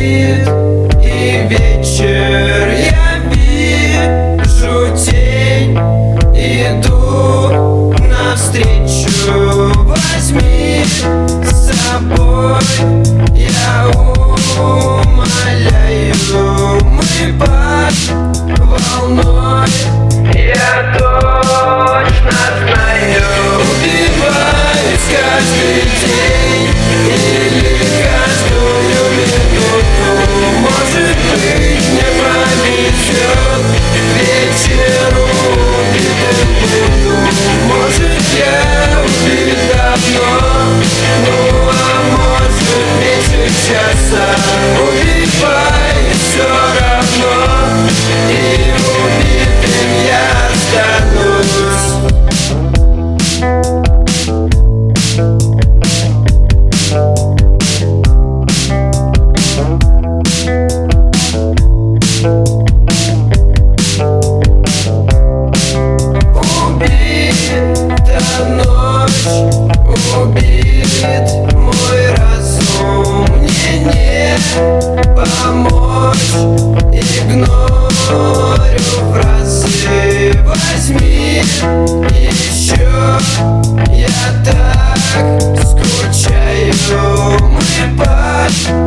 убит, и вечер я вижу тень. Иду навстречу, возьми с собой, я умоляю. Мы под волной, я точно знаю. Убиваюсь каждый день или каждую минуту. Может быть, мне повезет, вечер убитым буду. Может, я убит давно, ну а может меньше часа. Убиваюсь все равно, и убитым я останусь. Убита ночь, убит мой разум. Мне не помочь, игнорю фразы. Возьми еще, я так скучаю. Мы под